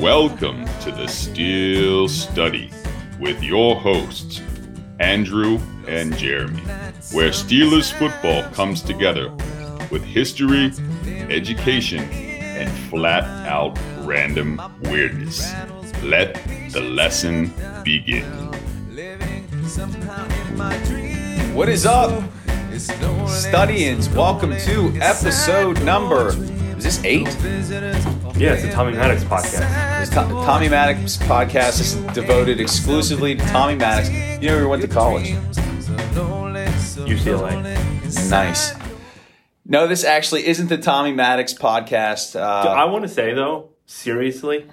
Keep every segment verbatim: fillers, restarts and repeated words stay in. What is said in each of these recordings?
Welcome to the Steel Study with your hosts, Andrew and Jeremy, where Steelers football comes together with history, education, and flat-out random weirdness. Let the lesson begin. What is up, Studians? Welcome to episode number, is this eight? Yeah, it's the Tommy Maddox podcast. It's to- Tommy Maddox podcast is devoted exclusively to Tommy Maddox. You know, we went to college. U C L A. Nice. No, this actually isn't the Tommy Maddox podcast. Uh, I want to say, though, seriously,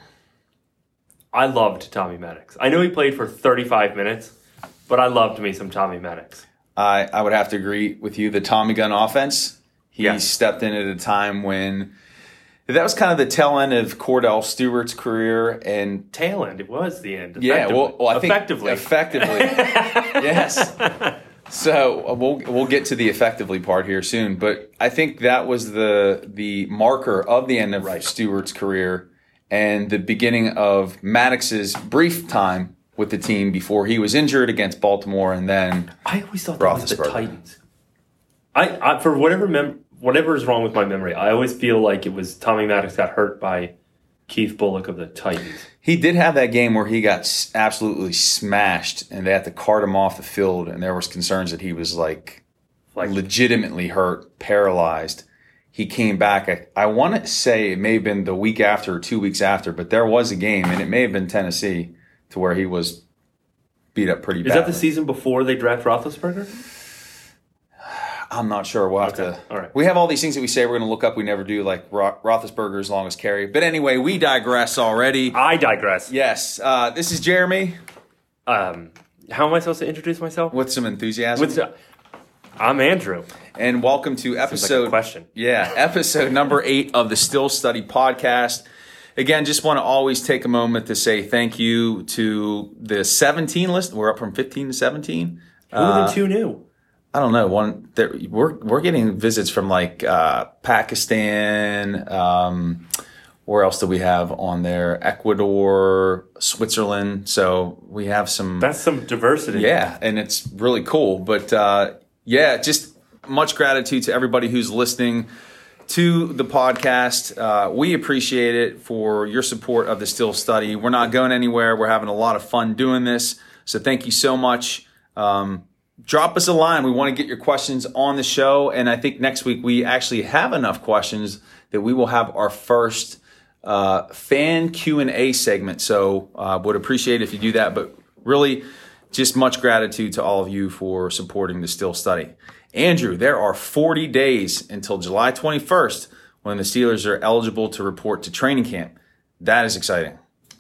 I loved Tommy Maddox. I know he played for thirty-five minutes, but I loved me some Tommy Maddox. I, I would have to agree with you. The Tommy Gun offense, he Yeah. stepped in at a time when that was kind of the tail end of Cordell Stewart's career. And Tail end, it was the end. yeah, well, well I think effectively. effectively. Yes. So uh, we'll we'll get to the effectively part here soon, but I think that was the the marker of the end of Right. Stewart's career and the beginning of Maddox's brief time with the team before he was injured against Baltimore, and then I always thought that was the Roethlisberger. Titans. I, I for whatever mem- whatever is wrong with my memory, I always feel like it was Tommy Maddox got hurt by Keith Bullock of the Titans. he did have that game where he got s- absolutely smashed, and they had to cart him off the field, and there was concerns that he was like Like legitimately hurt, paralyzed. He came back. I, I want to say it may have been the week after or two weeks after, but there was a game, and it may have been Tennessee, to where he was beat up pretty is bad. that the season before they draft Roethlisberger? I'm not sure. We'll have Okay, to. all right. We have all these things that we say we're going to look up. We never do, like Ro- Roethlisberger as long as carry. But anyway, we digress already. I digress. Yes, uh, this is Jeremy Um, how am I supposed to introduce myself? with some enthusiasm. With I'm Andrew. And welcome to Seems episode like a question. Yeah, episode number eight of the Still Study podcast. Again, just want to always take a moment to say thank you to the seventeen list. We're up from fifteen to seventeen. More Uh, than two new. I don't know. One, there, we're we're getting visits from like uh, Pakistan. Um, where else do we have on there? Ecuador, Switzerland. So we have some. That's some diversity. Yeah, and it's really cool. But uh, yeah, just much gratitude to everybody who's listening to the podcast. Uh, we appreciate it for your support of the Still Study. We're not going anywhere. We're having a lot of fun doing this. So thank you so much. Um, drop us a line. We want to get your questions on the show. And I think next week we actually have enough questions that we will have our first uh, fan Q and A segment. So uh, would appreciate if you do that. But really, just much gratitude to all of you for supporting the Still Study. Andrew, there are forty days until July twenty-first when the Steelers are eligible to report to training camp. That is exciting.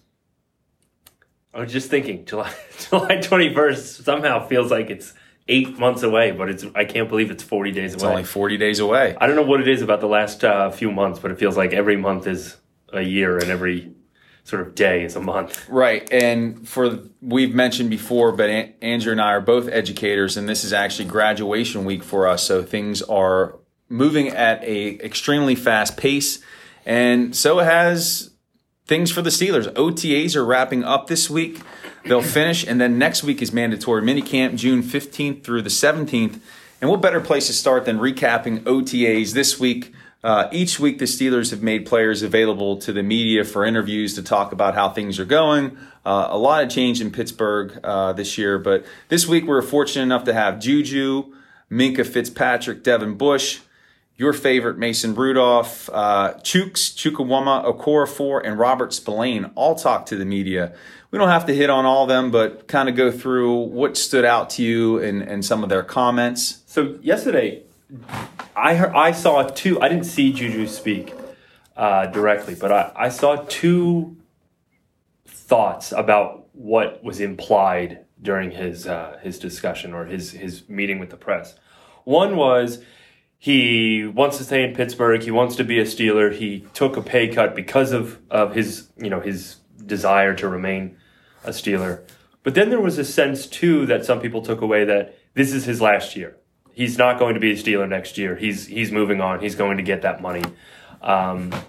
I was just thinking, July July twenty-first somehow feels like it's eight months away, but it's I can't believe it's forty days It's away. only forty days away. I don't know what it is about the last uh, few months, but it feels like every month is a year and every sort of day is a month. Right, and for we've mentioned before, but An- Andrew and I are both educators, and this is actually graduation week for us, so things are moving at a extremely fast pace, and so has things for the Steelers. O T As are wrapping up this week. They'll finish, and then next week is mandatory minicamp, June fifteenth through the seventeenth, and what better place to start than recapping O T As this week. Uh, each week, the Steelers have made players available to the media for interviews to talk about how things are going. Uh, a lot of change in Pittsburgh uh, this year, but this week we're fortunate enough to have Juju, Minka Fitzpatrick, Devin Bush, your favorite Mason Rudolph, uh, Chooks, Chukwuma, Okorafor, and Robert Spillane all talk to the media. We don't have to hit on all of them, but kind of go through what stood out to you and, and some of their comments. So yesterday, I heard, I saw two. I didn't see Juju speak uh, directly, but I, I saw two thoughts about what was implied during his uh, his discussion or his his meeting with the press. One was he wants to stay in Pittsburgh. He wants to be a Steeler. He took a pay cut because of, of his you know his desire to remain a Steeler. But then there was a sense too that some people took away that this is his last year. He's not going to be a Steeler next year. He's he's moving on. He's going to get that money. Um,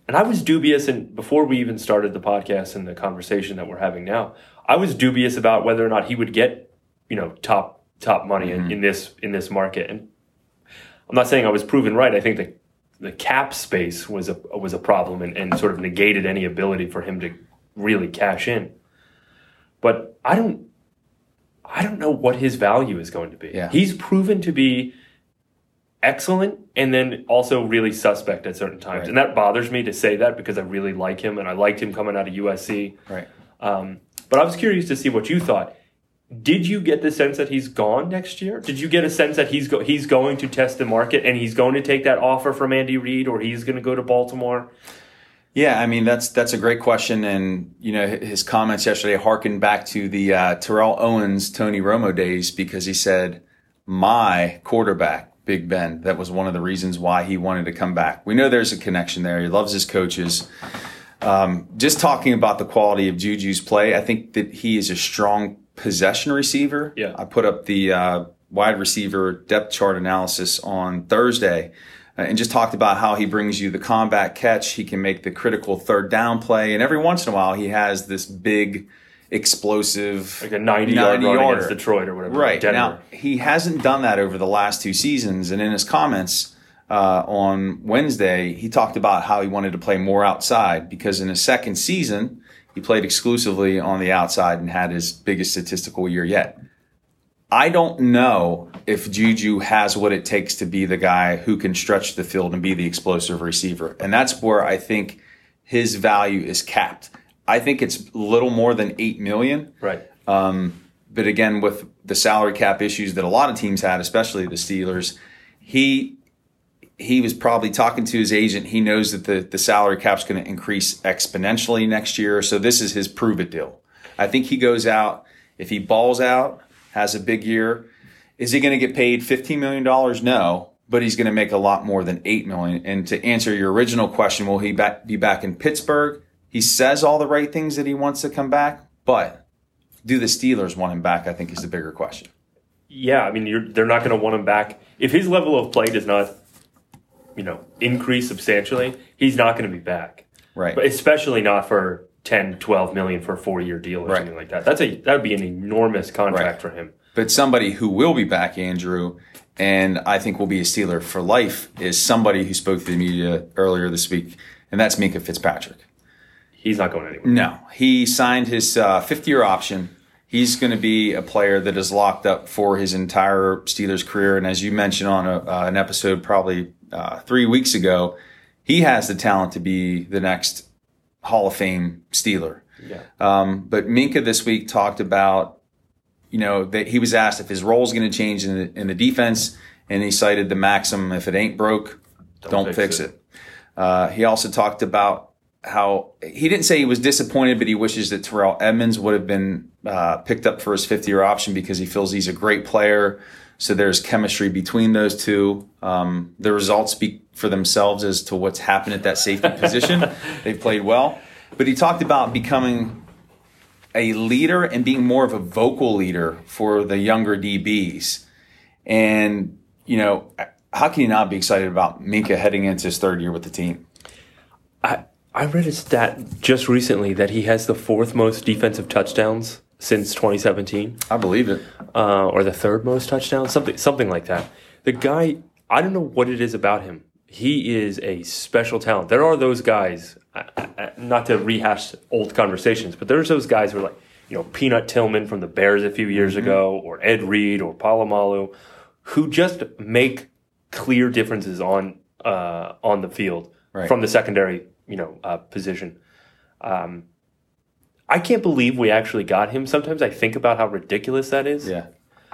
and I was dubious, and before we even started the podcast and the conversation that we're having now, I was dubious about whether or not he would get, you know, top top money mm-hmm. in, in this in this market. And I'm not saying I was proven right. I think the the cap space was a was a problem and, and sort of negated any ability for him to really cash in. But I don't I don't know what his value is going to be. Yeah. He's proven to be excellent and then also really suspect at certain times. Right. And that bothers me to say that because I really like him and I liked him coming out of U S C. Right. Um, but I was curious to see what you thought. Did you get the sense that he's gone next year? Did you get a sense that he's go- he's going to test the market and he's going to take that offer from Andy Reid, or he's going to go to Baltimore? Yeah, I mean, that's that's a great question. And, you know, his comments yesterday harkened back to the uh, Terrell Owens, Tony Romo days, because he said, my quarterback, Big Ben, that was one of the reasons why he wanted to come back. We know there's a connection there. He loves his coaches. Um, just talking about the quality of Juju's play, I think that he is a strong possession receiver. Yeah. I put up the uh, wide receiver depth chart analysis on Thursday uh, and just talked about how he brings you the combat catch. He can make the critical third down play. And every once in a while, he has this big, explosive, like a ninety-yard run yarder against Detroit or whatever. Right. Denver. Now, he hasn't done that over the last two seasons. And in his comments uh, on Wednesday, he talked about how he wanted to play more outside because in his second season, he played exclusively on the outside and had his biggest statistical year yet. I don't know if Juju has what it takes to be the guy who can stretch the field and be the explosive receiver. And that's where I think his value is capped. I think it's a little more than eight million dollars. Right. Um, but again, with the salary cap issues that a lot of teams had, especially the Steelers, he he was probably talking to his agent. He knows that the, the salary cap's going to increase exponentially next year. So this is his prove it deal. I think he goes out, if he balls out, has a big year, is he going to get paid fifteen million dollars? No, but he's going to make a lot more than eight million dollars. And to answer your original question, will he back, be back in Pittsburgh? He says all the right things that he wants to come back, but do the Steelers want him back, I think is the bigger question. Yeah, I mean, you're, they're not going to want him back. If his level of play does not, you know, increase substantially, he's not going to be back. Right. But especially not for ten, twelve million for a four-year deal or right. something like that. That's a that would be an enormous contract right. for him. But somebody who will be back, Andrew, and I think will be a Steeler for life, is somebody who spoke to the media earlier this week, and that's Minkah Fitzpatrick. He's not going anywhere. No. He signed his uh, fifth-year option. He's going to be a player that is locked up for his entire Steelers career. And as you mentioned on a, uh, an episode probably uh, three weeks ago, he has the talent to be the next Hall of Fame Steeler. Yeah. Um, but Minkah this week talked about, you know, that he was asked if his role is going to change in the, in the defense, and he cited the maxim, if it ain't broke, don't, don't fix, fix it. it. Uh, he also talked about how he didn't say he was disappointed, but he wishes that Terrell Edmunds would have been uh, picked up for his fifth-year option because he feels he's a great player. So there's chemistry between those two. Um, the results speak for themselves as to what's happened at that safety position. They've played well. But he talked about becoming a leader and being more of a vocal leader for the younger D Bs. And, you know, how can you not be excited about Minkah heading into his third year with the team? I I read a stat just recently that he has the fourth most defensive touchdowns since twenty seventeen. I believe it. Uh, or the third most touchdowns, something something like that. The guy, I don't know what it is about him. He is a special talent. There are those guys, not to rehash old conversations, but there's those guys who are like, you know, Peanut Tillman from the Bears a few years mm-hmm. ago, or Ed Reed or Palomalu, who just make clear differences on uh, on the field right. from the secondary, you know, uh, position. Um, I can't believe we actually got him. Sometimes I think about how ridiculous that is. Yeah.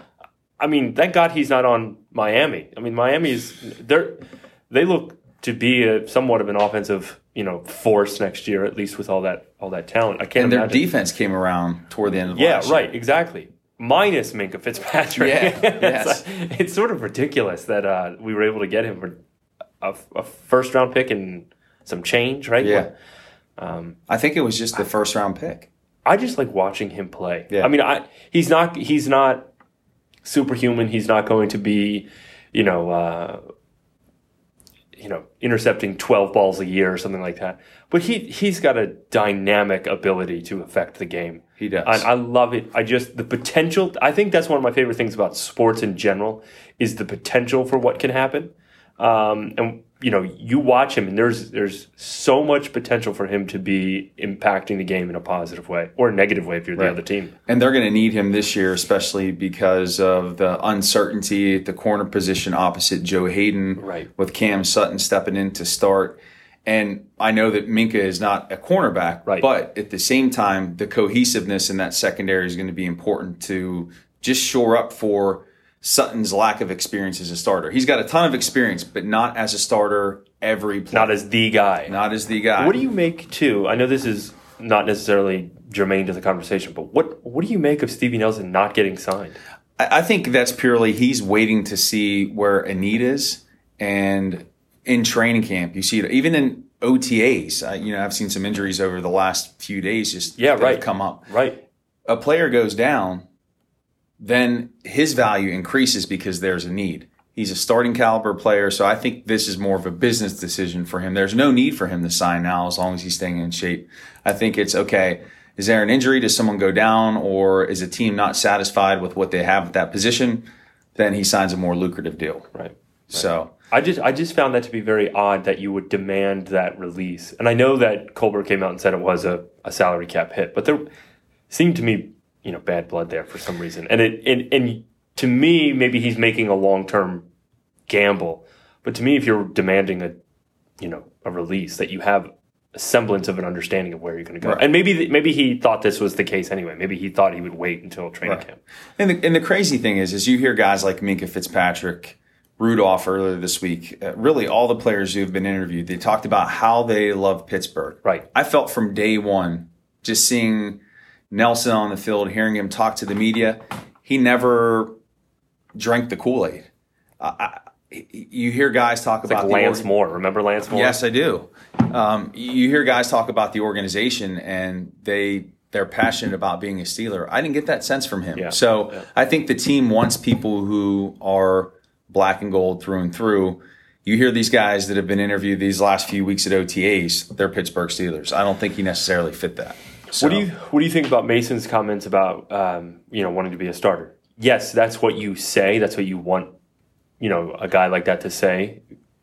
I mean, thank God he's not on Miami. I mean, Miami is they're they look to be a, somewhat of an offensive, you know, force next year, at least with all that all that talent. I can't. And their imagine. defense came around toward the end of the yeah, last right, year. exactly. Minus Minkah Fitzpatrick. Yeah, yes. it's, it's sort of ridiculous that uh, we were able to get him for a, a first round pick and some change, right? Yeah. Um, I think it was just the first round pick. I just like watching him play. Yeah. I mean, I he's not he's not superhuman. He's not going to be, you know, uh, you know, intercepting twelve balls a year or something like that. But he, he's got a dynamic ability to affect the game. He does. And I love it. I just, the potential, I think that's one of my favorite things about sports in general is the potential for what can happen. Um, and, you know, you watch him and there's there's so much potential for him to be impacting the game in a positive way or a negative way if you're the Right. other team. And they're going to need him this year, especially because of the uncertainty at the corner position opposite Joe Hayden, Right. with Cam Sutton stepping in to start. And I know that Minkah is not a cornerback, Right. but at the same time, the cohesiveness in that secondary is going to be important to just shore up for Sutton's lack of experience as a starter. He's got a ton of experience, but not as a starter every play. Not as the guy. Not as the guy. What do you make, too? I know this is not necessarily germane to the conversation, but what, what do you make of Stevie Nelson not getting signed? I I think that's purely he's waiting to see where a need is. And in training camp, you see it. Even in O T As, uh, you know, I've seen some injuries over the last few days just Yeah, that right. have come up. Right. A player goes down, then his value increases because there's a need. He's a starting caliber player, so I think this is more of a business decision for him. There's no need for him to sign now as long as he's staying in shape. I think it's, okay, is there an injury? Does someone go down? Or is a team not satisfied with what they have at that position? Then he signs a more lucrative deal. Right. right. So I just I just found that to be very odd that you would demand that release. And I know that Colbert came out and said it was a, a salary cap hit, but there seemed to me, you know, bad blood there for some reason. And it and, and to me, maybe he's making a long-term gamble. But to me, if you're demanding a, you know, a release, that you have a semblance of an understanding of where you're going to go. Right. And maybe maybe he thought this was the case anyway. Maybe he thought he would wait until training Right. camp. And the, and the crazy thing is, is you hear guys like Minkah Fitzpatrick, Rudolph earlier this week, uh, really all the players who have been interviewed, they talked about how they love Pittsburgh. Right. I felt from day one, just seeing Nelson on the field, hearing him talk to the media, he never drank the Kool-Aid. Uh, I, you hear guys talk It's about like the Lance org- Moore. Remember Lance Moore? Yes, I do. Um, you hear guys talk about the organization, and they they're passionate about being a Steeler. I didn't get that sense from him. Yeah. So Yeah. I think the team wants people who are black and gold through and through. You hear these guys that have been interviewed these last few weeks at O T As, they're Pittsburgh Steelers. I don't think he necessarily fit that. So, What do you What do you think about Mason's comments about um, you know wanting to be a starter? Yes, that's what you say. That's what you want. You know, a guy like that to say.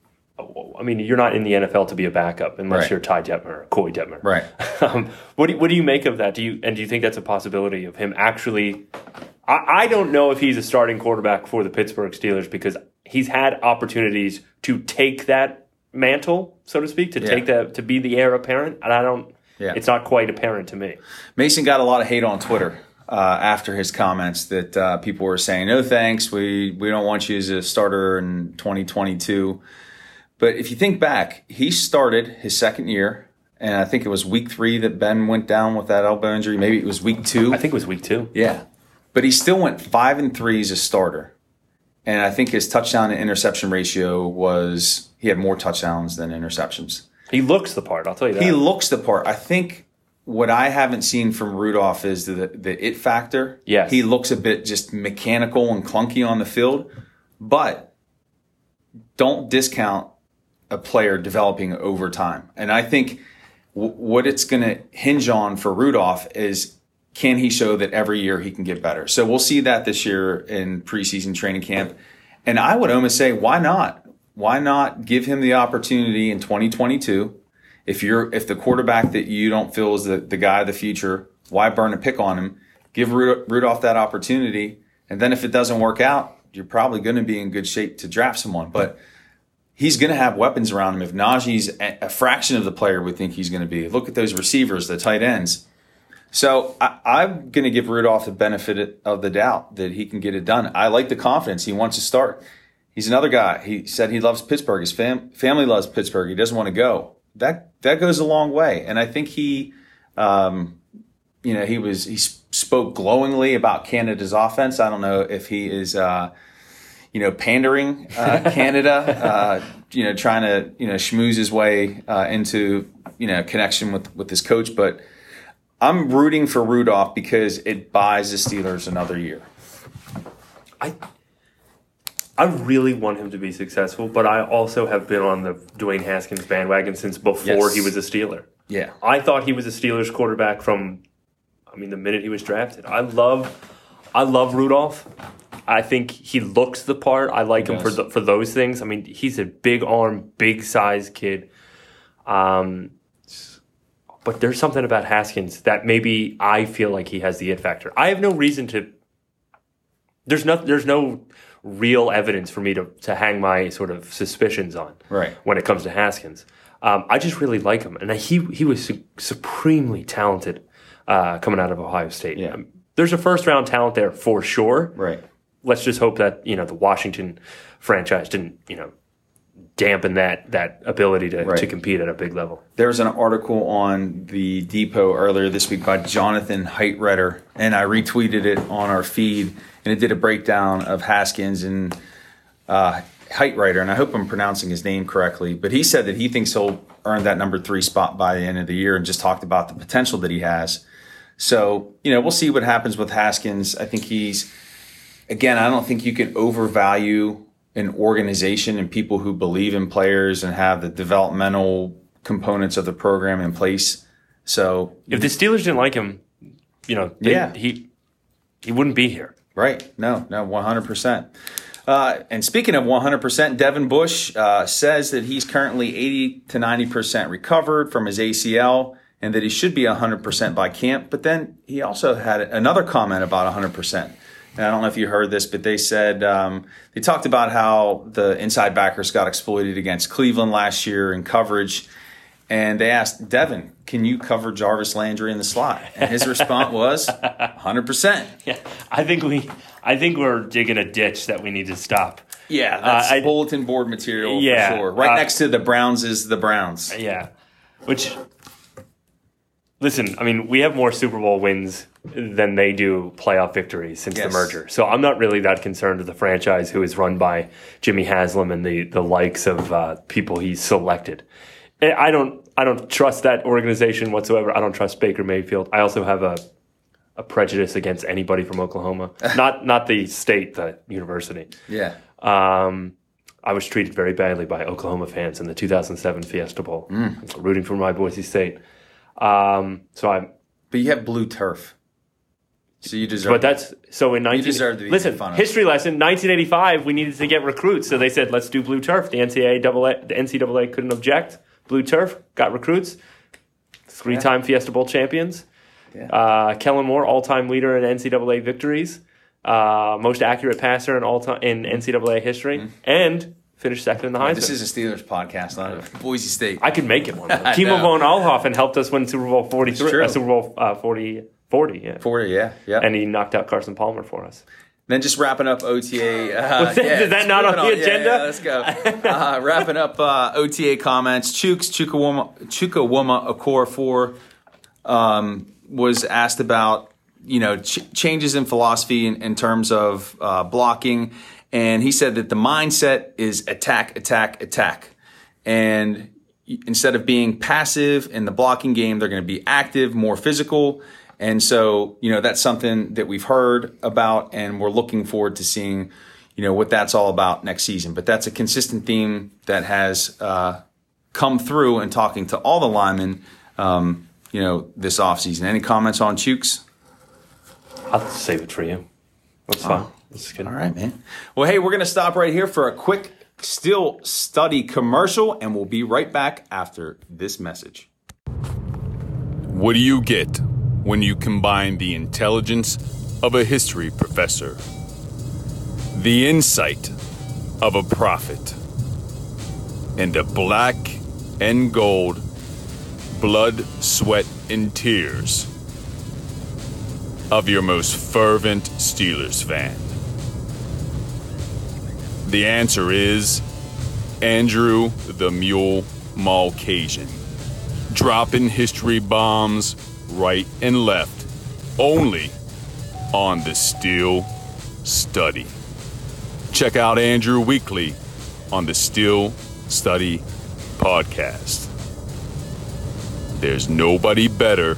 I mean, you're not in the N F L to be a backup unless Right. you're Ty Detmer or Coy Detmer. Right. Um, what do you, What do you make of that? Do you and do you think that's a possibility of him actually? I, I don't know if he's a starting quarterback for the Pittsburgh Steelers because he's had opportunities to take that mantle, so to speak, to Yeah. take that to be the heir apparent, and I don't. Yeah. It's not quite apparent to me. Mason got a lot of hate on Twitter uh, after his comments that uh, people were saying, no thanks, we, we don't want you as a starter in twenty twenty-two. But if you think back, he started his second year, and I think it was week three that Ben went down with that elbow injury. Maybe it was week two. I think it was week two. Yeah. But he still went five and three as a starter. And I think his touchdown to interception ratio was, he had more touchdowns than interceptions. He looks the part, I'll tell you that. He looks the part. I think what I haven't seen from Rudolph is the the it factor. Yes. He looks a bit just mechanical and clunky on the field. But don't discount a player developing over time. And I think w- what it's going to hinge on for Rudolph is, can he show that every year he can get better? So we'll see that this year in preseason training camp. And I would almost say, why not? Why not give him the opportunity in twenty twenty-two? If you're if the quarterback that you don't feel is the, the guy of the future, why burn a pick on him? Give Rudolph that opportunity. And then if it doesn't work out, you're probably going to be in good shape to draft someone. But he's going to have weapons around him. If Najee's a fraction of the player we think he's going to be. Look at those receivers, the tight ends. So I, I'm going to give Rudolph the benefit of the doubt that he can get it done. I like the confidence. He wants to start. He's another guy. He said he loves Pittsburgh. His fam- family loves Pittsburgh. He doesn't want to go. That that goes a long way. And I think he, um, you know, he was he spoke glowingly about Canada's offense. I don't know if he is, uh, you know, pandering uh, Canada, uh, you know, trying to you know schmooze his way uh, into you know connection with with his coach, but. I'm rooting for Rudolph because it buys the Steelers another year. I I really want him to be successful, but I also have been on the Dwayne Haskins bandwagon since before Yes. he was a Steeler. Yeah. I thought he was a Steelers quarterback from, I mean, the minute he was drafted. I love, I love Rudolph. I think he looks the part. I like He him for does. the, for those things. I mean, he's a big arm, big size kid. Um, but there's something about Haskins that maybe I feel like he has the it factor. I have no reason to. There's no there's no real evidence for me to to hang my sort of suspicions on. Right. When it comes to Haskins, um, I just really like him, and he he was su- supremely talented uh, coming out of Ohio State. Yeah. Um, there's a first round talent there for sure. Right. Let's just hope that, you know, the Washington franchise didn't, you know, dampen that that ability to, Right. to compete at a big level. There was an article on the Depot earlier this week by Jonathan Heitretter, and I retweeted it on our feed, and it did a breakdown of Haskins and uh, Heitretter, and I hope I'm pronouncing his name correctly, but he said that he thinks he'll earn that number three spot by the end of the year and just talked about the potential that he has. So, you know, we'll see what happens with Haskins. I think he's, again, I don't think you can overvalue an organization and people who believe in players and have the developmental components of the program in place. So, If the Steelers didn't like him, you know, they, Yeah. he he wouldn't be here. right. No, no, one hundred percent. Uh, and speaking of one hundred percent, Devin Bush uh, says that he's currently eighty to ninety percent recovered from his A C L and that he should be one hundred percent by camp. But then he also had another comment about one hundred percent. And I don't know if you heard this, but they said um, they talked about how the inside backers got exploited against Cleveland last year in coverage. And they asked, Devin, can you cover Jarvis Landry in the slot? And his response was one hundred percent. Yeah, I think we I think we're digging a ditch that we need to stop. Yeah, that's Uh, I- bulletin board material Yeah, for sure. Right uh, next to the Browns is the Browns. Yeah, which listen, I mean, we have more Super Bowl wins than they do playoff victories since Yes. the merger. So I'm not really that concerned with the franchise who is run by Jimmy Haslam and the the likes of uh, people he's selected. I don't I don't trust that organization whatsoever. I don't trust Baker Mayfield. I also have a a prejudice against anybody from Oklahoma. not not the state, the university. Yeah. Um, I was treated very badly by Oklahoma fans in the two thousand seven Fiesta Bowl, Mm. rooting for my Boise State. Um, so I'm, But you have blue turf. So you deserve but that's so in nineteen. deserve to be listen, made fun of. history lesson. nineteen eighty-five, we needed to get recruits, so they said let's do blue turf. The N C double A, the N C double A couldn't object. Blue turf got recruits. Three-time Fiesta Bowl champions. Yeah. Uh, Kellen Moore, all-time leader in N C double A victories. Uh, most accurate passer in all time in N C double A history, and finished second in the Heisman. This is a Steelers podcast, not a Boise State. I could make it one. I Timo know. von Alhofen helped us win Super Bowl forty-three, It's true. uh, Super Bowl uh, forty, forty, yeah. Forty, yeah, yeah. And he knocked out Carson Palmer for us. Then just wrapping up O T A. Uh, Was that- yeah, is that not on moving the agenda? Yeah, yeah, let's go. Uh, wrapping up uh, O T A comments. Chooks, Chukwuma, Chukwuma Okorafor um, was asked about, you know, ch- changes in philosophy in, in terms of uh, blocking. And he said that the mindset is attack, attack, attack. And instead of being passive in the blocking game, they're going to be active, more physical. And so, you know, that's something that we've heard about, and we're looking forward to seeing, you know, what that's all about next season. But that's a consistent theme that has uh, come through in talking to all the linemen, um, you know, this offseason. Any comments on Chooks? I'll save it for you. That's fine. That's good. All right, man. Well, hey, we're going to stop right here for a quick Still Study commercial, and we'll be right back after this message. What do you get when you combine the intelligence of a history professor, the insight of a prophet, and the black and gold, blood, sweat, and tears of your most fervent Steelers fan? The answer is Andrew the Mule Malcasian, dropping history bombs right and left, only on the Still Study. Check out Andrew weekly on the Still Study podcast. There's nobody better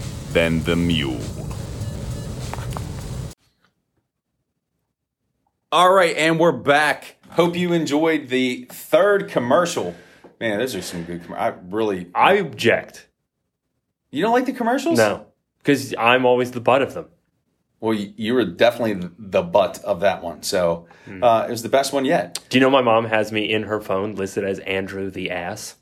than the Mule. All right, and we're back. Hope you enjoyed the third commercial. Man, those are some good commercials. I really... I object. You don't like the commercials? No, because I'm always the butt of them. Well, you, you were definitely the butt of that one. So uh, it was the best one yet. Do you know my mom has me in her phone listed as Andrew the Ass?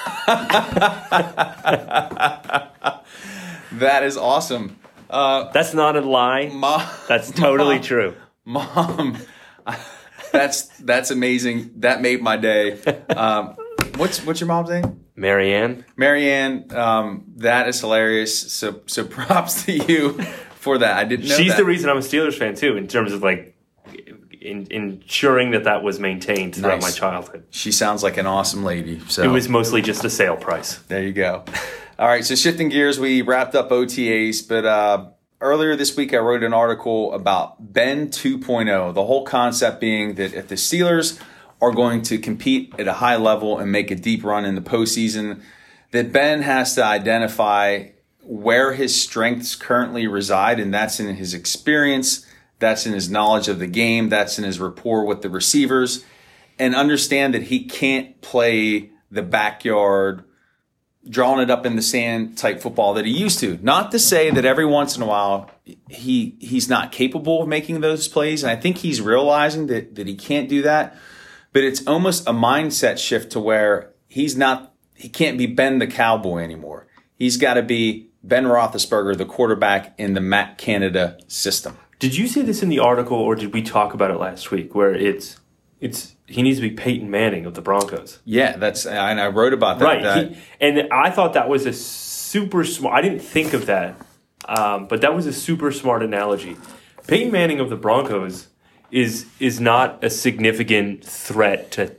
That is awesome. Uh, That's not a lie. Mom, That's totally Mom, true. Mom, that's that's amazing. That made my day. Um, what's what's your mom's name? Marianne. Marianne. Um, that is hilarious. So so props to you for that. I didn't know She's that. the reason I'm a Steelers fan too, in terms of like in, ensuring that that was maintained throughout Nice. my childhood. She sounds like an awesome lady. So It was mostly just a sale price. there you go. All right, so shifting gears, we wrapped up O T As, but uh, earlier this week I wrote an article about Ben two point oh, the whole concept being that if the Steelers are going to compete at a high level and make a deep run in the postseason, that Ben has to identify where his strengths currently reside, and that's in his experience, that's in his knowledge of the game, that's in his rapport with the receivers, and understand that he can't play the backyard, drawing it up in the sand type football that he used to. Not to say that every once in a while he he's not capable of making those plays, and I think he's realizing that, that he can't do that, but it's almost a mindset shift to where he's not, he can't be Ben the Cowboy anymore. He's got to be Ben Roethlisberger, the quarterback in the Matt Canada system. Did you see this in the article, or did we talk about it last week, where it's it's he needs to be Peyton Manning of the Broncos? Yeah, that's and I wrote about that. Right, that. he, and I thought that was a super smart. I didn't think of that, um, but that was a super smart analogy. Peyton Manning of the Broncos is is not a significant threat to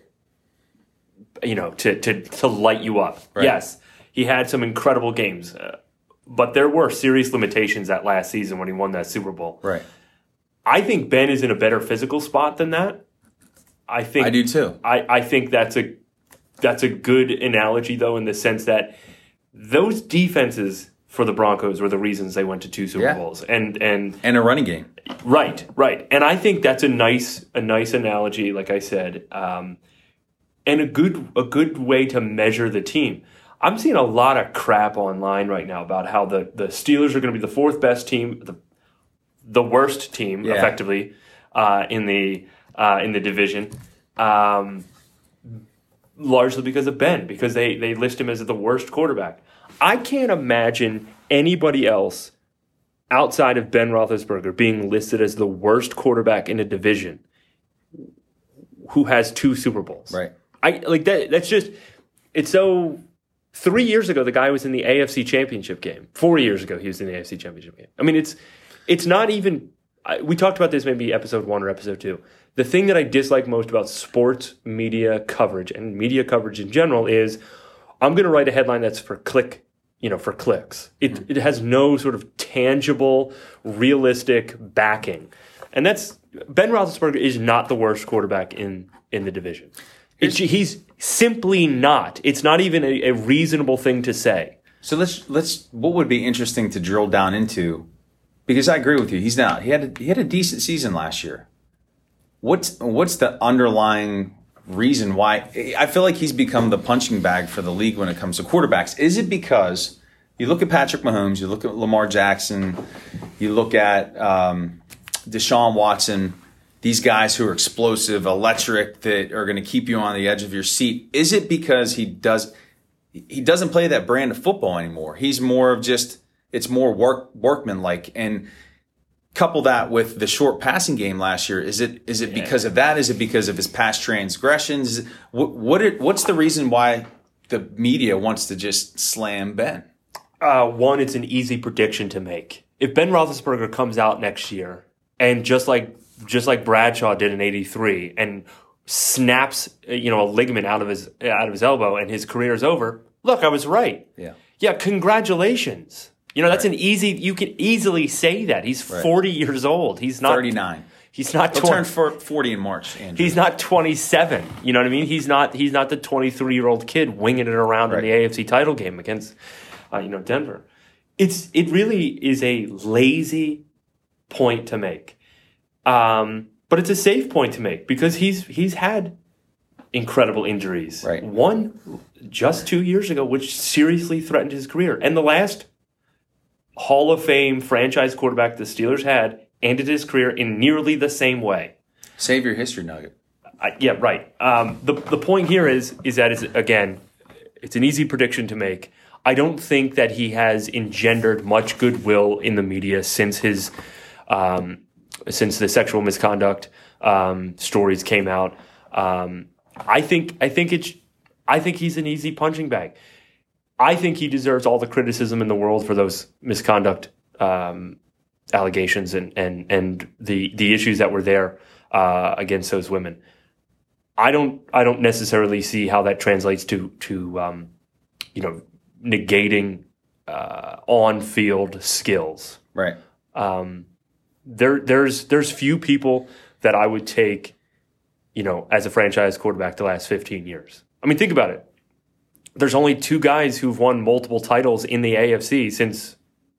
you know to to to light you up. Right. Yes, he had some incredible games, uh, but there were serious limitations that last season when he won that Super Bowl. Right. I think Ben is in a better physical spot than that. I think I do too. I, I think that's a that's a good analogy though, in the sense that those defenses for the Broncos were the reasons they went to two Super Yeah. Bowls. And and And a running game. right, right. And I think that's a nice a nice analogy, like I said, um, and a good a good way to measure the team. I'm seeing a lot of crap online right now about how the, the Steelers are going to be the fourth best team, the the worst team, Yeah. effectively, uh, in the uh, in the division, um, largely because of Ben, because they, they list him as the worst quarterback. I can't imagine anybody else outside of Ben Roethlisberger being listed as the worst quarterback in a division who has two Super Bowls. Right. I like that. That's just it's so. Three years ago, the guy was in the A F C Championship game. Four years ago, he was in the A F C Championship game. I mean, it's it's not even. I, we talked about this maybe episode one or episode two. The thing that I dislike most about sports media coverage and media coverage in general is I'm going to write a headline that's for click, you know, for clicks. It mm-hmm. it has no sort of tangible, realistic backing, and that's Ben Roethlisberger is not the worst quarterback in in the division. It's, he's simply not. It's not even a, a reasonable thing to say. So let's let's. What would be interesting to drill down into, because I agree with you. He's not. He had a, he had a decent season last year. What's what's the underlying reason why? I feel like he's become the punching bag for the league when it comes to quarterbacks. Is it because you look at Patrick Mahomes, you look at Lamar Jackson, you look at um, Deshaun Watson? These guys who are explosive, electric, that are going to keep you on the edge of your seat. Is it because he does he doesn't play that brand of football anymore? He's more of just it's more work workmanlike, and couple that with the short passing game last year. Is it is it yeah. because of that? Is it because of his past transgressions? What what it, what's the reason why the media wants to just slam Ben? Uh, one, it's an easy prediction to make. If Ben Roethlisberger comes out next year and just like just like Bradshaw did in eighty-three and snaps, you know, a ligament out of his out of his elbow and his career is over, look, I was right. Yeah. Yeah, congratulations. You know, that's right. An easy you can easily say that. He's right. forty years old. He's not thirty-nine. He's not He'll turn forty in March, Andrew. He's not twenty-seven. You know what I mean? He's not he's not the twenty-three-year-old kid winging it around right. in the A F C title game against uh, you know, Denver. It's it really is a lazy point to make. Um, but it's a safe point to make because he's he's had incredible injuries. Right. One just two years ago, which seriously threatened his career. And the last Hall of Fame franchise quarterback the Steelers had ended his career in nearly the same way. Save your history nugget. I, yeah, right. Um, the the point here is is that is again, it's an easy prediction to make. I don't think that he has engendered much goodwill in the media since his um, since the sexual misconduct um, stories came out. Um, I think I think it's I think he's an easy punching bag. I think he deserves all the criticism in the world for those misconduct um, allegations and and and the the issues that were there uh, against those women. I don't I don't necessarily see how that translates to to um, you know negating uh, on-field skills. Right. Um, there there's there's few people that I would take, you know, as a franchise quarterback the last fifteen years. I mean, think about it. There's only two guys who've won multiple titles in the A F C since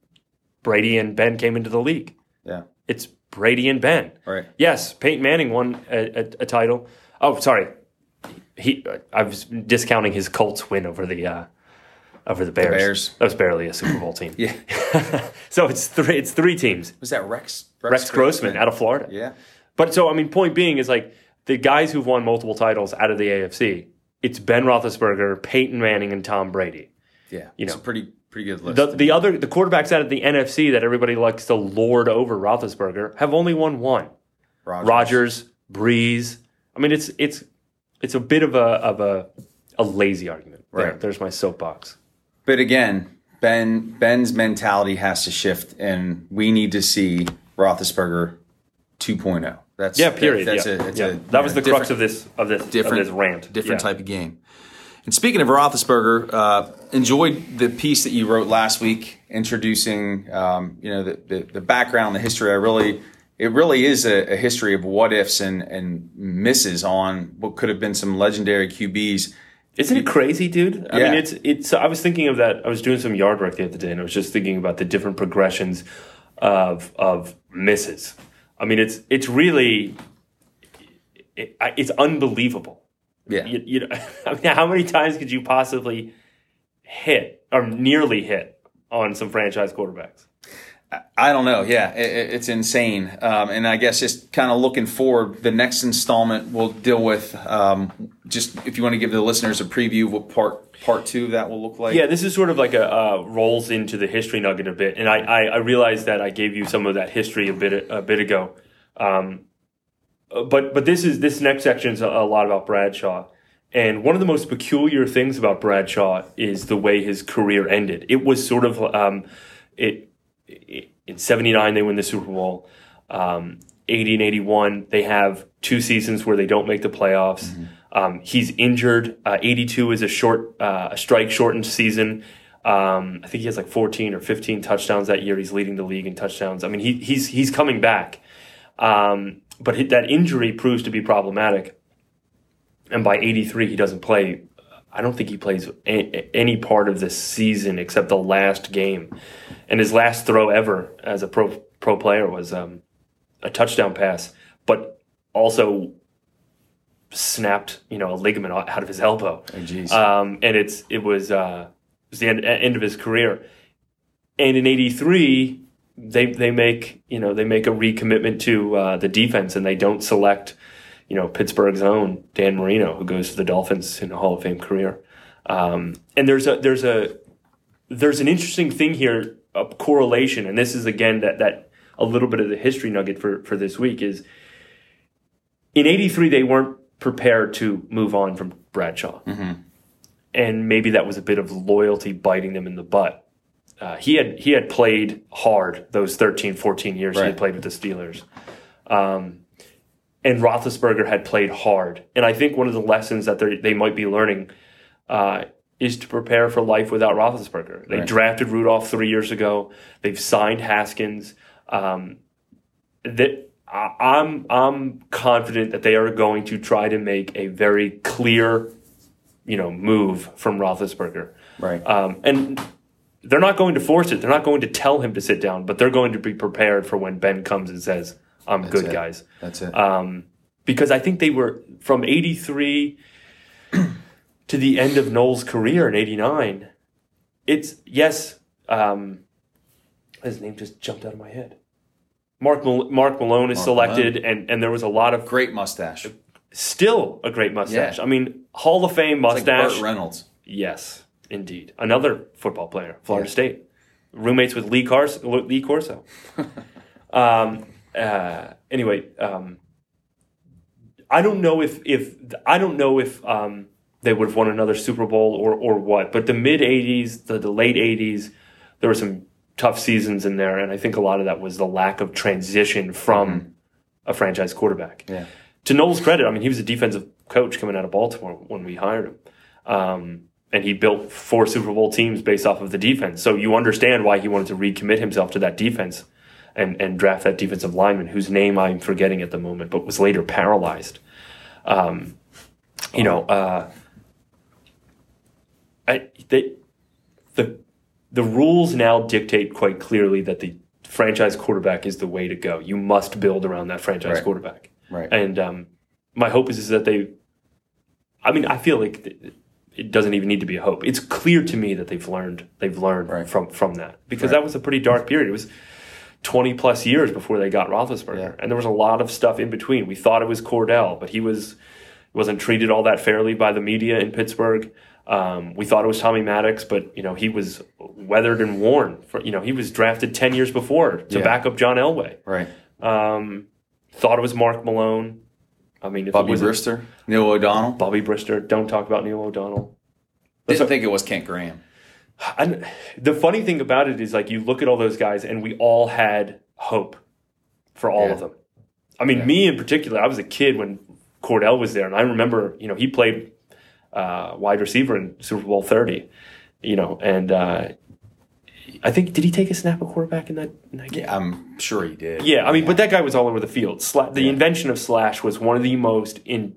Brady and Ben came into the league. Yeah. It's Brady and Ben. Right. Yes, Peyton Manning won a, a, a title. Oh, sorry. He. I was discounting his Colts win over the uh, over the Bears. The Bears. That was barely a Super Bowl team. Yeah. So it's three. It's three teams. Was that Rex? Rex Grossman out of Florida. Yeah. But so I mean, point being is like the guys who've won multiple titles out of the A F C. It's Ben Roethlisberger, Peyton Manning, and Tom Brady. Yeah. You it's know, a pretty pretty good list. The the other the quarterbacks out of the N F C that everybody likes to lord over Roethlisberger have only won one. Rodgers, Rodgers Breeze. I mean, it's it's it's a bit of a of a a lazy argument. There, Right. there's my soapbox. But again, Ben Ben's mentality has to shift, and we need to see Roethlisberger two point oh. That's Yeah, period. That, that's yeah. a, it's yeah. a that was know, the crux of this of this different of this rant. different Yeah. type of game. And speaking of Roethlisberger, uh, enjoyed the piece that you wrote last week introducing um, you know the, the the background, the history. I really it really is a, a history of what ifs and and misses on what could have been some legendary Q Bs. Isn't it crazy, dude? I Yeah. mean, it's it's. I was thinking of that. I was doing some yard work the other day, and I was just thinking about the different progressions of of misses. I mean, it's it's really it, it's unbelievable. Yeah. You, you know, I mean, how many times could you possibly hit or nearly hit on some franchise quarterbacks? I don't know. Yeah, it, it's insane. Um, and I guess just kind of looking forward, the next installment we'll deal with um, just if you want to give the listeners a preview of what part part two of that will look like. Yeah, this is sort of like a uh, rolls into the history nugget a bit, and I, I I realized that I gave you some of that history a bit a bit ago. Um, but but this is this next section is a, a lot about Bradshaw. And one of the most peculiar things about Bradshaw is the way his career ended. It was sort of um, it. In seventy-nine, they win the Super Bowl. Um, eighty and eighty-one, they have two seasons where they don't make the playoffs. Mm-hmm. Um, he's injured. Uh, eighty-two is a short, uh, a strike shortened season. Um, I think he has like fourteen or fifteen touchdowns that year. He's leading the league in touchdowns. I mean, he, he's he's coming back, um, but that injury proves to be problematic. And by eighty-three, he doesn't play. I don't think he plays a, any part of the season except the last game. And his last throw ever as a pro pro player was um, a touchdown pass, but also snapped, you know, a ligament out of his elbow. Oh, geez. Um, and it's it was uh, it was the end, end of his career. And in eighty-three, they they make you know they make a recommitment to uh, the defense, and they don't select, you know, Pittsburgh's own Dan Marino, who goes to the Dolphins in a Hall of Fame career. Um, and there's a there's a there's an interesting thing here, a correlation, and this is again that that a little bit of the history nugget for for this week is in eighty-three they weren't prepared to move on from Bradshaw, mm-hmm. and maybe that was a bit of loyalty biting them in the butt. Uh, he had he had played hard those thirteen, fourteen years right. he had played with the Steelers. Um, And Roethlisberger had played hard. And I think one of the lessons that they might be learning uh, is to prepare for life without Roethlisberger. They right. drafted Rudolph three years ago. They've signed Haskins. Um, that I, I'm I'm confident that they are going to try to make a very clear, you know, move from Roethlisberger. Right. Um, and they're not going to force it. They're not going to tell him to sit down, but they're going to be prepared for when Ben comes and says, I'm That's good, it. guys. That's it. Um, because I think they were from eighty-three to the end of Noel's career in eighty-nine. It's yes, um, his name just jumped out of my head. Mark Mal- Mark Malone is Mark selected, Malone. and and there was a lot of Great mustache. still a great mustache. Yeah. I mean, Hall of Fame It's like mustache. Burt Reynolds. Yes, indeed. Another football player, Florida Yeah. State. Roommates with Lee, Cars- Lee Corso. um, uh, anyway, um, I don't know if, if I don't know if um, they would have won another Super Bowl or or what, but the mid eighties, the, the late eighties, there were some tough seasons in there, and I think a lot of that was the lack of transition from mm-hmm. a franchise quarterback. Yeah. To Noel's credit, I mean, he was a defensive coach coming out of Baltimore when we hired him. Um, and he built four Super Bowl teams based off of the defense. So you understand why he wanted to recommit himself to that defense and, and draft that defensive lineman, whose name I'm forgetting at the moment, but was later paralyzed. Um, you know, uh, I, they, the the rules now dictate quite clearly that the franchise quarterback is the way to go. You must build around that franchise Right. quarterback. Right. And um, my hope is, is that they, I mean, I feel like th- it doesn't even need to be a hope. It's clear to me that they've learned, they've learned Right. from, from that, because Right. that was a pretty dark period. It was twenty plus years before they got Roethlisberger. Yeah. And there was a lot of stuff in between. We thought it was Cordell, but he was, wasn't treated all that fairly by the media in Pittsburgh. Um, we thought it was Tommy Maddox, but you know, he was weathered and worn for, you know, he was drafted ten years before to Yeah. back up John Elway. Right. Um, thought it was Mark Malone. I mean, if Bobby it was Brister. Neil O'Donnell. Bobby Brister. Don't talk about Neil O'Donnell. Didn't think it was Kent Graham. And the funny thing about it is, like, you look at all those guys, and we all had hope for all Yeah. of them. I mean, Yeah. me in particular, I was a kid when Cordell was there, and I remember, you know, he played uh, wide receiver in Super Bowl thirty, you know, and uh, I think, did he take a snap at quarterback in that, in that game? Yeah, I'm sure he did. Yeah, I mean, but that guy was all over the field. Sla- the Yeah. invention of Slash was one of the most in.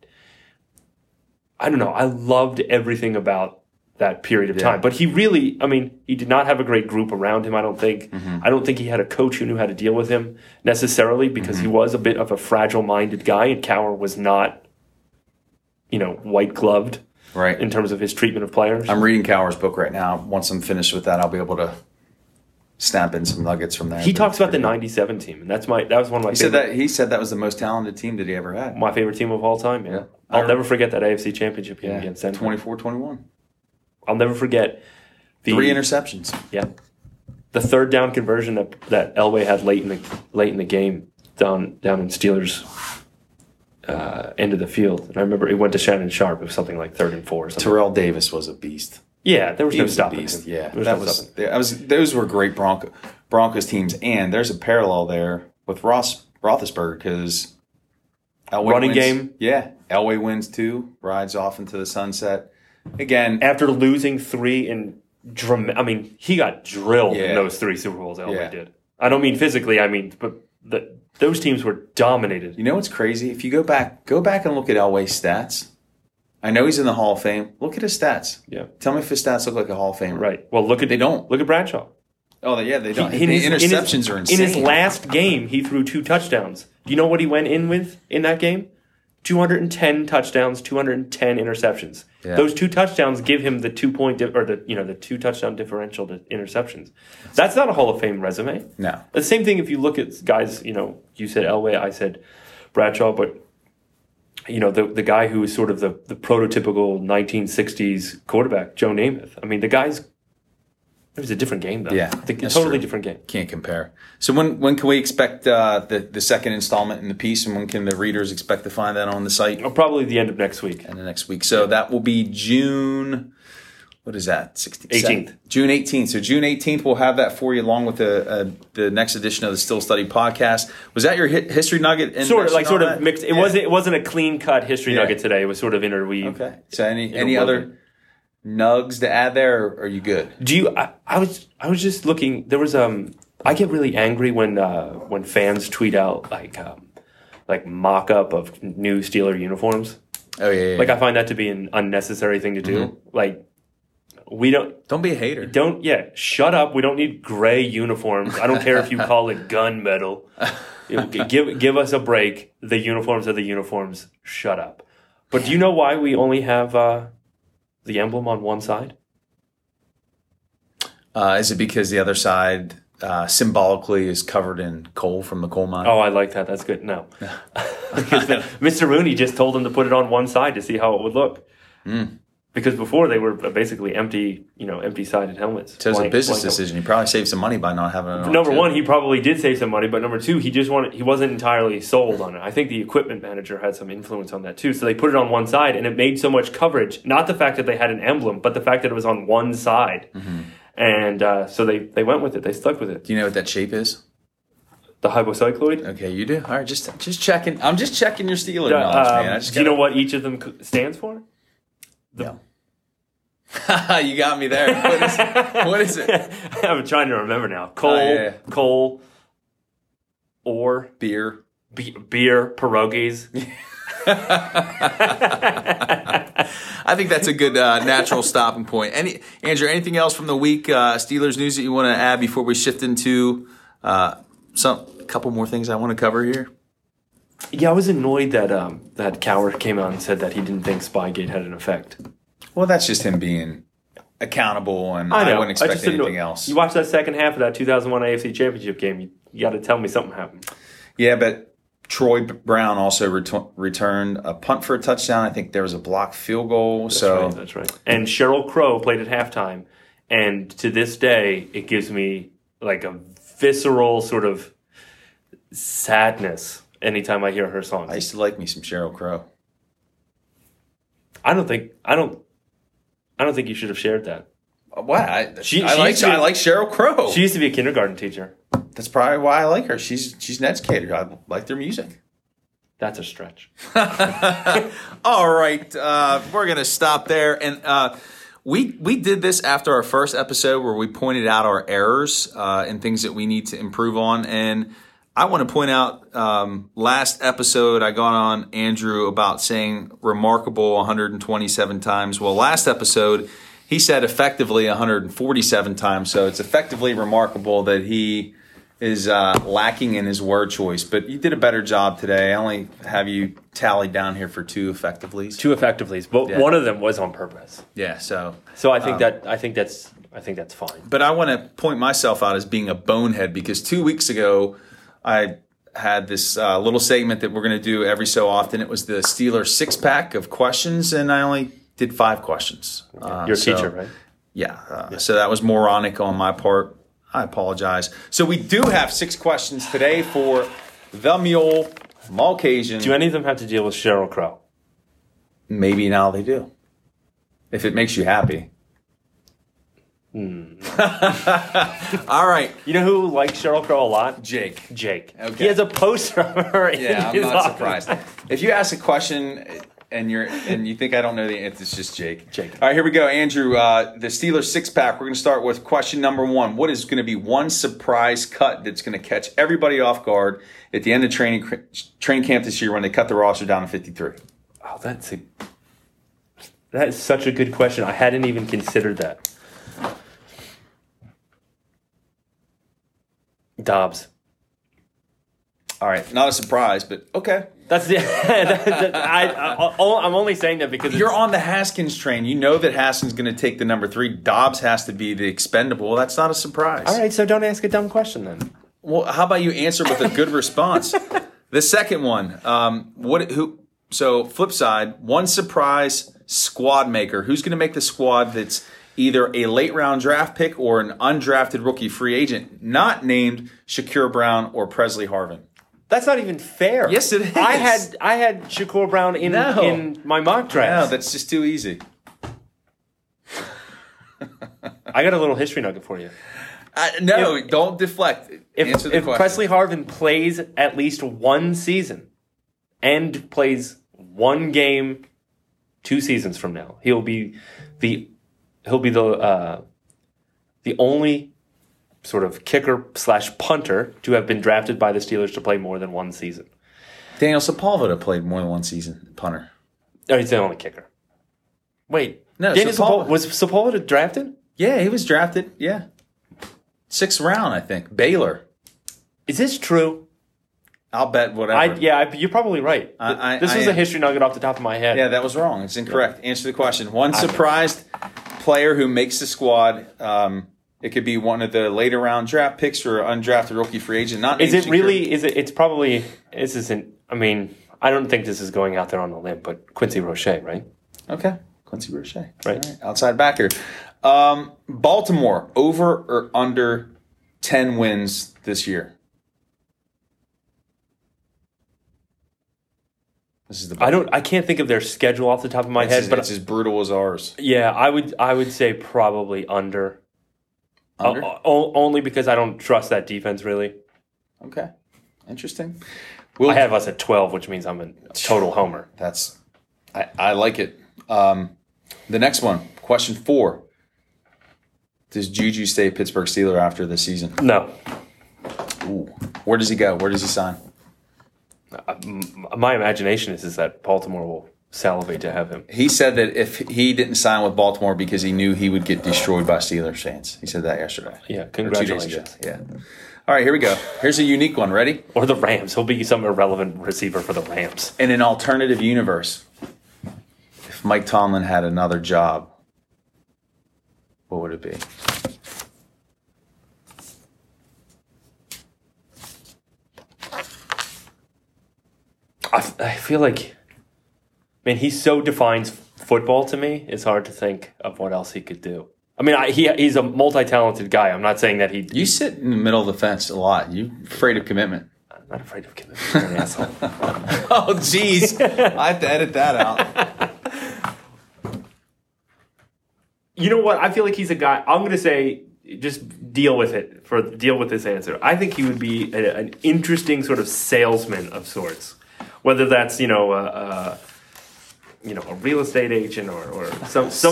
I don't know. I loved everything about that period of Yeah. time. But he really, I mean, he did not have a great group around him. I don't think. Mm-hmm. I don't think he had a coach who knew how to deal with him necessarily, because Mm-hmm. he was a bit of a fragile-minded guy, and Cowher was not, you know, white gloved Right. in terms of his treatment of players. I'm reading Cowher's book right now. Once I'm finished with that, I'll be able to snap in some nuggets from there. he But talks it's about the pretty good. ninety-seven team, and that's my that was one of my He said favorite, that he said that was the most talented team that he ever had. my favorite team of all time. Man. Yeah. I'll I- never forget that A F C Championship game Yeah, against Denver. twenty-four twenty-one. I'll never forget the Three interceptions. Yeah, the third down conversion that, that Elway had late in the late in the game down down in Steelers uh, end of the field. And I remember it went to Shannon Sharp. It was something like third and four. Or something. Terrell Davis was a beast. Yeah, there was He no was a stopping beast. him. Yeah, There was that no was, stopping. that was those were great Bronco, Broncos teams, and there's a parallel there with Ross Roethlisberger because Running game. Yeah, Elway wins two, rides off into the sunset. Again, After losing three in dram- I mean, he got drilled Yeah. in those three Super Bowls Elway Yeah. did. I don't mean physically. I mean, but the, those teams were dominated. you know what's crazy? If you go back, go back and look at Elway's stats. I know he's in the Hall of Fame. Look at his stats. Yeah, Tell me if his stats look like a Hall of Famer. right. Well, look at They don't. look at Bradshaw. Oh, they- yeah, they don't. He- in the his- in his- interceptions are insane. In his last game, he threw two touchdowns. Do you know what he went in with in that game? two hundred ten touchdowns, two hundred ten interceptions. Yeah. Those two touchdowns give him the two point di- or the you know the two touchdown differential to interceptions. That's not a Hall of Fame resume. No. The same thing if you look at guys. You know, you said Elway, I said Bradshaw, but you know the the guy who is sort of the the prototypical nineteen sixties quarterback, Joe Namath. I mean, the guy's it was a different game though. Yeah, the, that's totally true. different game. Can't compare. So when when can we expect uh, the the second installment in the piece, and when can the readers expect to find that on the site? Uh, Probably the end of next week. And the next week. So that will be June. What is that? sixteenth eighteenth. June eighteenth. So June eighteenth, we'll have that for you along with the uh, the next edition of the Still Study podcast. Was that your hi- history nugget? And Sort of like sort all of that? mixed. It Yeah. wasn't it wasn't a clean cut history Yeah. nugget today. It was sort of interweaved. Okay. So any a any woven. other nugs to add there, or are you good? Do you? I, I was I was just looking. There was um. I get really angry when uh, when fans tweet out like um, like mock up of new Steeler uniforms. Oh yeah. yeah, Like yeah. I find that to be an unnecessary thing to do. Mm-hmm. Like We don't Don't be a hater. don't yeah. Shut up. We don't need gray uniforms. I don't care if you call it gunmetal. Give give us a break. The uniforms are the uniforms. Shut up. But do you know why we only have uh, the emblem on one side? Uh, is it because the other side uh, symbolically is covered in coal from the coal mine? Oh, I like that. That's good. No. Because Mister Rooney just told them to put it on one side to see how it would look. Mm. Because before they were basically empty, you know, empty-sided helmets. So it's a Blank- business blank decision. You probably saved some money by not having it on. Number too. one, he probably did save some money, but number two, he just wanted he wasn't entirely sold on it. I think the equipment manager had some influence on that too. So they put it on one side, and it made so much coverage. Not the fact that they had an emblem, but the fact that it was on one side. Mm-hmm. And uh, so they, they went with it. They stuck with it. Do you know what that shape is? The hypocycloid. Okay, you do. All right, just just checking. I'm just checking your Steeler Uh, knowledge, um, man. I just do you gotta- know what each of them c- stands for? The, No. You got me there. What is, what is it? I'm trying to remember now. Coal, Oh, yeah. coal, ore, Beer. be- beer, pierogies. I think that's a good uh, natural stopping point. Any Andrew, anything else from the week, uh, Steelers news that you want to add before we shift into uh, some a couple more things I want to cover here? Yeah, I was annoyed that um, that Coward came out and said that he didn't think Spygate had an effect. Well, that's just him being accountable, and I I, know. wouldn't expect just didn't anything know- else. You watched that second half of that two thousand one A F C Championship game. You, you got to tell me something happened. Yeah, but Troy Brown also ret- returned a punt for a touchdown. I think there was a blocked field goal. That's so right, that's right. And Cheryl Crow played at halftime, and to this day, it gives me like a visceral sort of sadness anytime I hear her songs. I used to like me some Cheryl Crow. I don't think I don't I don't think you should have shared that. What? I, She- I she like used to be- I like Cheryl Crow. She used to be a kindergarten teacher. That's probably why I like her. She's she's an educator. I like their music. That's a stretch. All right, uh, we're gonna stop there, and uh, we we did this after our first episode where we pointed out our errors uh, and things that we need to improve on. And I want to point out um, last episode I got on Andrew about saying remarkable one hundred twenty-seven times. Well, last episode he said effectively one hundred forty-seven times. So it's effectively remarkable that he is uh, lacking in his word choice, but you did a better job today. I only have you tallied down here for two effectively. Two effectively, but Yeah. one of them was on purpose. Yeah, so So I think Um, that I think that's I think that's fine. but I want to point myself out as being a bonehead because two weeks ago I had this uh, little segment that we're going to do every so often. It was the Steelers six pack of questions, and I only did five questions. Uh, You're a so- teacher, right? Yeah, uh, so that was moronic on my part. I apologize. So we do have six questions today for the Mule Malcasian. Do any of them have to deal with Cheryl Crow? Maybe now they do. If it makes you happy. Hmm. All right. You know who likes Cheryl Crow a lot? Jake. Jake. Okay. He has a poster of her in Yeah, I'm his not office. surprised. If you ask a question and you're and you think I don't know the answer, it's just Jake. Jake. All right, here we go, Andrew. Uh, the Steelers six pack. We're going to start with question number one. What is going to be one surprise cut that's going to catch everybody off guard at the end of training training camp this year when they cut the roster down to fifty-three? Oh, that's a that is such a good question. I hadn't even considered that. Dobbs. All right, not a surprise, but okay. That's the. that, that, I, I, I'm only saying that because You're it's, on the Haskins train. You know that Haskins going to take the number three. Dobbs has to be the expendable. That's not a surprise. all right. So don't ask a dumb question then. Well, how about you answer with a good response? The second one, um, what? Who? So, flip side, one surprise squad maker. Who's going to make the squad that's either a late round draft pick or an undrafted rookie free agent, not named Shakur Brown or Presley Harvin? That's not even fair. Yes, it is. I had I had Shakur Brown in No. in my mock No, draft. that's just too easy. I got a little history nugget for you. Uh, no, don't deflect. If, Answer the if question. Presley Harvin plays at least one season and plays one game two seasons from now, he'll be the he'll be the uh, the only sort of kicker slash punter to have been drafted by the Steelers to play more than one season. Daniel Sepulveda played more than one season punter. Oh, he's the only kicker. Wait, No, Daniel Sepulveda. Sepulveda, was Sepulveda drafted? Yeah, he was drafted. Yeah. Sixth round, I think. Baylor. Is this true? I'll bet whatever. I, yeah, I, you're probably right. I- I- this I was am. a history nugget off the top of my head. Yeah, that was wrong. It's incorrect. Answer the question. One surprised player who makes the squad. Um, it could be one of the later round draft picks or undrafted rookie free agent. Not Is it interesting really? Is it? It's probably. This isn't. I mean, I don't think this is going out there on a limb, but Quincy Roche, right? Okay. Quincy Roche. Right. All right. Outside backer. Um, Baltimore, over or under ten wins this year? This is the I don't. I can't think of their schedule off the top of my it's head, as, but it's as brutal as ours. yeah, I would. I would say probably under. Under? Uh, o- only because I don't trust that defense really. Okay. Interesting. We'll, I have us at twelve, which means I'm a total homer. That's, I, I like it. Um, the next one, question four. Does Juju stay Pittsburgh Steeler after this season? No, Ooh. Where does he go? Where does he sign? Uh, m- my imagination is is that Baltimore will salivate to have him. He said that if he didn't sign with Baltimore because he knew he would get destroyed by Steelers fans. He said that yesterday. Yeah, Or two days congratulations. ago. Yeah. All right, here we go. Here's a unique one. Ready? Or the Rams. He'll be some irrelevant receiver for the Rams. In an alternative universe, if Mike Tomlin had another job, what would it be? I, f- I feel like, man, he so defines football to me. It's hard to think of what else he could do. I mean, I, he he's a multi-talented guy. I'm not saying that he. You sit in the middle of the fence a lot. You afraid of commitment. I'm not afraid of commitment. You're an asshole. Oh, jeez. I have to edit that out. You know what? I feel like he's a guy. I'm going to say, just deal with it. For deal with this answer. I think he would be a, an interesting sort of salesman of sorts. Whether that's you know, uh, uh, you know, a real estate agent or, or some some.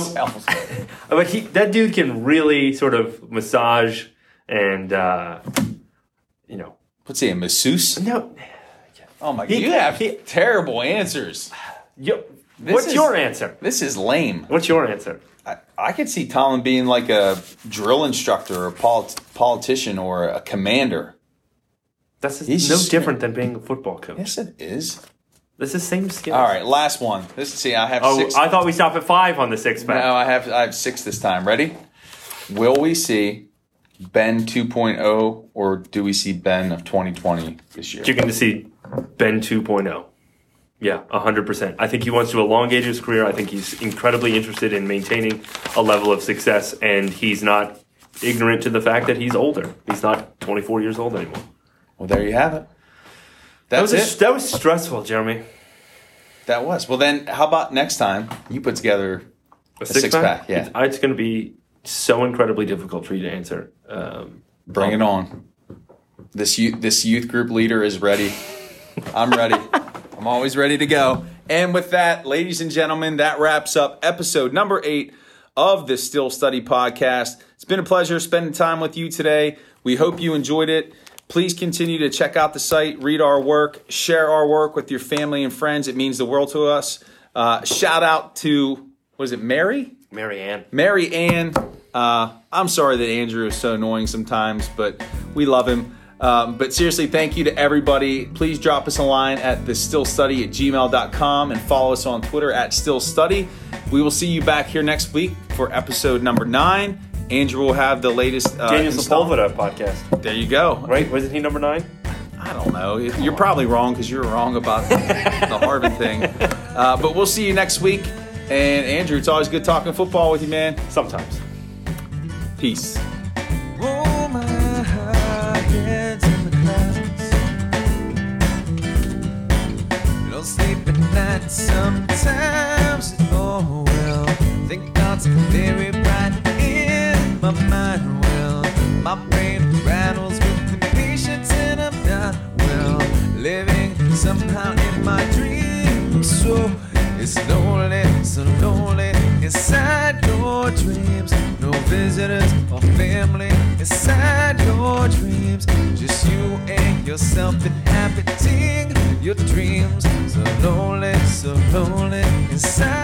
But he that dude can really sort of massage and uh, you know. What's he, a masseuse? No. Oh, my God. He- You have he- terrible answers. Yo, This what's is- your answer? This is lame. What's your answer? I, I could see Tomlin being like a drill instructor or a polit- politician or a commander. That's just He's no just- different than being a football coach. Yes, it is. It's the same skill. All right, last one. This see, I have Oh, six. I thought we stopped at five on the six pack. No, I have I have six this time. Ready? Will we see Ben two point oh or do we see Ben of twenty twenty this year? You're going to see Ben two point oh. Yeah, one hundred percent. I think he wants to elongate his career. I think he's incredibly interested in maintaining a level of success, and he's not ignorant to the fact that he's older. He's not twenty-four years old anymore. Well, there you have it. That That's was, a, it. that was stressful, Jeremy. That was. Well, then how about next time you put together A six-pack, yeah. It's, it's going to be so incredibly difficult for you to answer. Um, Bring it on. This youth, this youth group leader is ready. I'm ready. I'm always ready to go. And with that, ladies and gentlemen, that wraps up episode number eight of the Still Study podcast. It's been a pleasure spending time with you today. We hope you enjoyed it. Please continue to check out the site, read our work, share our work with your family and friends. It means the world to us. Uh, shout out to, what is it, Mary? Mary Ann. Mary Ann. Uh, I'm sorry that Andrew is so annoying sometimes, but we love him. Um, but seriously, thank you to everybody. Please drop us a line at the still study at gmail dot com and follow us on Twitter at still study. We will see you back here next week for episode number nine. Andrew will have the latest. Uh, Daniel install- Sepulveda podcast. There you go. Right? Wasn't he number nine? I don't know. You're probably wrong because you're wrong about the Harvard thing. Uh, but we'll see you next week. And Andrew, it's always good talking football with you, man. Sometimes. Peace. Roll my head in the clouds. Don't sleep at night sometimes. Oh well, think thoughts very bright in my mind. Well, my brain rattles with impatience and I'm not well. Living somehow in my dreams. So it's lonely, so lonely inside your dreams. No visitors or family inside your dreams. Just you and yourself inhabiting your dreams. So lonely, so lonely inside.